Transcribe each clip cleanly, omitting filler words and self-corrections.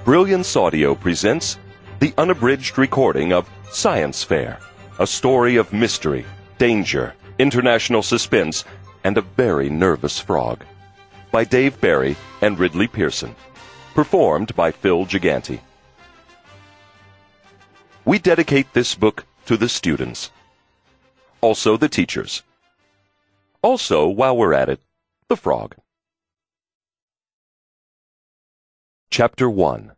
Brilliance Audio presents the unabridged recording of Science Fair, a story of mystery, danger, international suspense, and a very nervous frog, by Dave Barry and Ridley Pearson, performed by Phil Gigante. We dedicate this book to the students, also the teachers. Also, while we're at it, the frog. Chapter 1.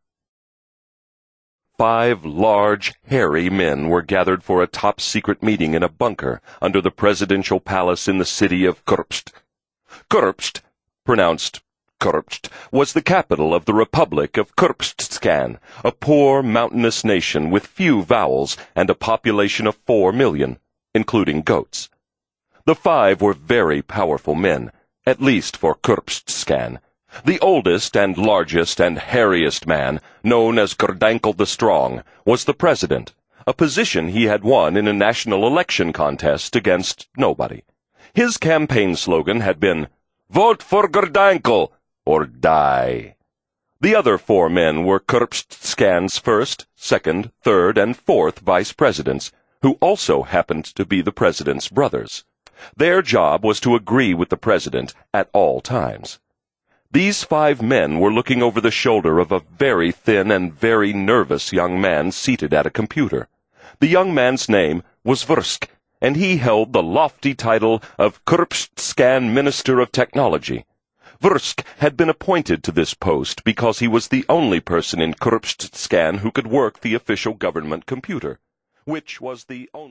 5 large, hairy men were gathered for a top-secret meeting in a bunker under the presidential palace in the city of Kurbst. Kurbst, pronounced Kurbst, was the capital of the Republic of Kurbstskan, a poor, mountainous nation with few vowels and a population of 4 million, including goats. The 5 were very powerful men, at least for Kurbstskan. The oldest and largest and hairiest man, known as Gurdankle the Strong, was the president, a position he had won in a national election contest against nobody. His campaign slogan had been, "Vote for Gurdankle, or die." The other 4 men were Kurbstskan's first, second, third, and fourth vice presidents, who also happened to be the president's brothers. Their job was to agree with the president at all times. These 5 men were looking over the shoulder of a very thin and very nervous young man seated at a computer. The young man's name was Vrsk, and he held the lofty title of Kurbstskan Minister of Technology. Vrsk had been appointed to this post because he was the only person in Kurbstskan who could work the official government computer, which was the only